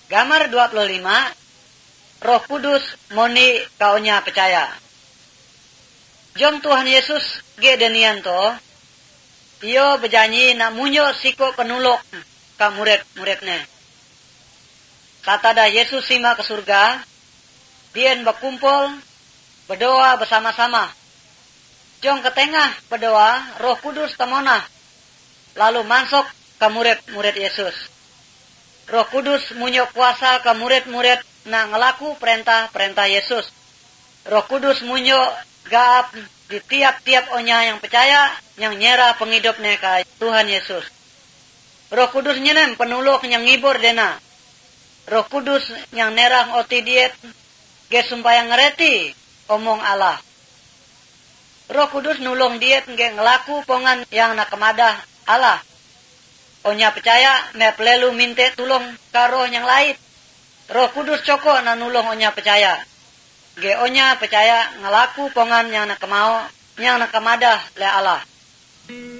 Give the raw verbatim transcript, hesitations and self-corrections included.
Gambar dua puluh lima, Roh Kudus moni kaunya percaya. Jom Tuhan Yesus ge denian to, iyo berjanji nak munyo siko penulok ka murid-muridnya. Kata dah Yesus sima ke surga, dien berkumpul, berdoa bersama-sama. Jom ke tengah berdoa, Roh Kudus temona, lalu masuk ke murid-murid Yesus. Roh Kudus munyo kuasa ke murid-murid na ngelaku perintah-perintah Yesus. Roh Kudus munyo gaap di tiap-tiap onya yang percaya, yang nyerah pengidupnya ke Tuhan Yesus. Roh Kudus nyenem penuluk yang ngibur dena. Roh Kudus yang nerang oti diet, ge sumpaya ngereti omong Allah. Roh Kudus nulung diet ge ngelaku pongan yang nak kemadah Allah. Onya percaya me pelelu minte tulung ka roh yang lain. Roh Kudus coko na nulung onya percaya. Ge onya percaya ngelaku pongan yang nak kemau, yang nak kemadah le Allah.